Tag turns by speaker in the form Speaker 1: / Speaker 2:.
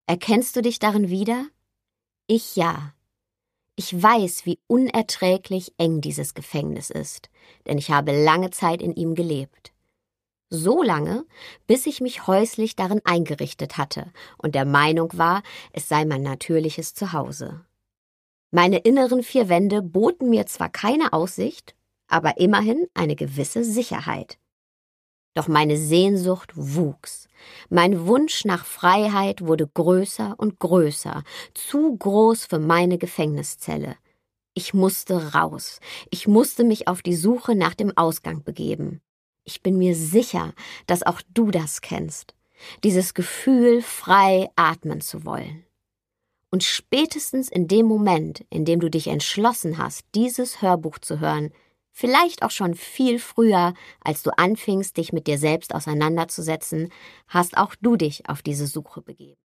Speaker 1: Erkennst du dich darin wieder? Ich ja. Ich weiß, wie unerträglich eng dieses Gefängnis ist, denn ich habe lange Zeit in ihm gelebt. So lange, bis ich mich häuslich darin eingerichtet hatte und der Meinung war, es sei mein natürliches Zuhause. Meine inneren 4 Wände boten mir zwar keine Aussicht, aber immerhin eine gewisse Sicherheit. Doch meine Sehnsucht wuchs. Mein Wunsch nach Freiheit wurde größer und größer, zu groß für meine Gefängniszelle. Ich musste raus. Ich musste mich auf die Suche nach dem Ausgang begeben. Ich bin mir sicher, dass auch du das kennst. Dieses Gefühl, frei atmen zu wollen. Und spätestens in dem Moment, in dem du dich entschlossen hast, dieses Hörbuch zu hören, vielleicht auch schon viel früher, als du anfingst, dich mit dir selbst auseinanderzusetzen, hast auch du dich auf diese Suche begeben.